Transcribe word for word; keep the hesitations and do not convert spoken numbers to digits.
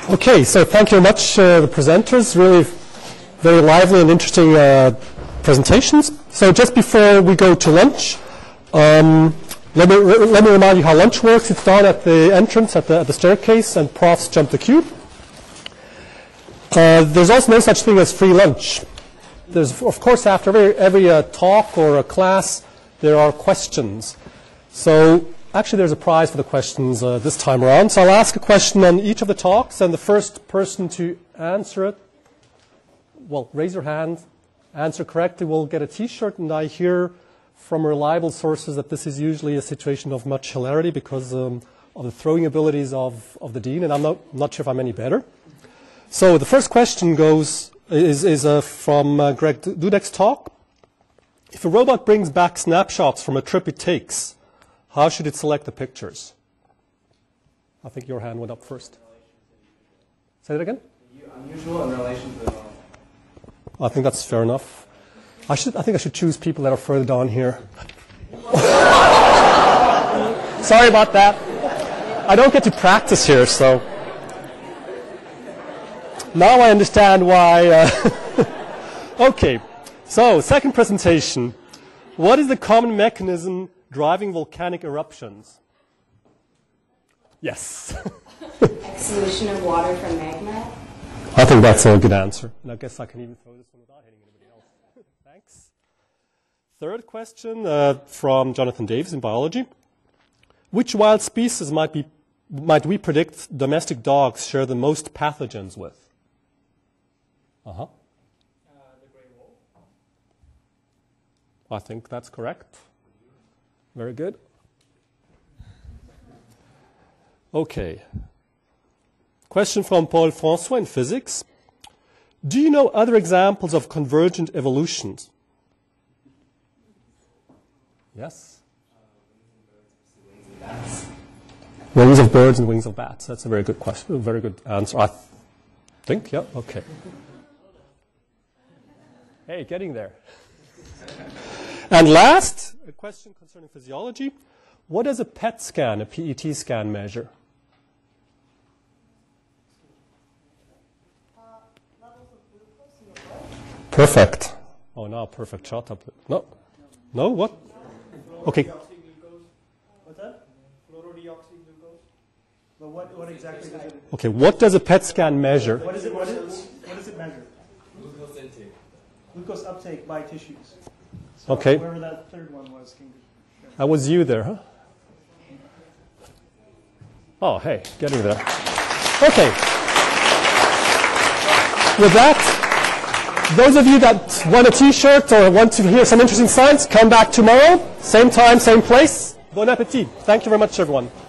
Okay, so thank you very much, uh, the presenters. Really very lively and interesting uh, presentations. So just before we go to lunch, um, let me re let me remind you how lunch works. It's done at the entrance, at the, at the staircase, and profs jump the cube. Uh, there's also no such thing as free lunch. There's, of course, after every, every uh, talk or a class, there are questions. So actually, there's a prize for the questions uh, this time around. So I'll ask a question on each of the talks, and the first person to answer it, well, raise your hand, answer correctly, will get a T-shirt. And I hear from reliable sources that this is usually a situation of much hilarity because um, of the throwing abilities of, of the dean, and I'm not, not sure if I'm any better. So the first question goes is, is uh, from uh, Greg Dudek's talk. If a robot brings back snapshots from a trip it takes, how should it select the pictures? I think your hand went up first. Say that again? Unusual in relation to the normal. I think that's fair enough. I should. I think I should choose people that are further down here. Sorry about that. I don't get to practice here, so. Now I understand why. Uh okay, so second presentation. What is the common mechanism driving volcanic eruptions? Yes. Exhalation of water from magma. I think that's a good answer. And I guess I can even throw this one without hitting anybody else. Thanks. Third question uh, from Jonathan Davis in biology. Which wild species might be might we predict domestic dogs share the most pathogens with? Uh-huh. Uh, the gray wolf. I think that's correct. Very good. Okay. Question from Paul François in physics. Do you know other examples of convergent evolutions? Yes? Wings of birds and wings of bats. That's a very good question. A very good answer. I th think, yeah, okay. Hey, getting there. And last, a question concerning physiology. What does a P E T scan, a P E T scan, measure? Uh, levels of glucose in the blood. Perfect. Oh, now perfect shot up. No. No, what? Okay. What's that? Fluorodeoxyglucose. But what, what exactly does it? Okay, what does a P E T scan measure? What is it? What is? What does it measure? Glucose intake. Glucose uptake by tissues. So Okay. whoever that third one was, can you? That was you there, huh? Oh, hey, getting there. Okay. With that, those of you that want a T-shirt or want to hear some interesting science, come back tomorrow. Same time, same place. Bon appétit. Thank you very much, everyone.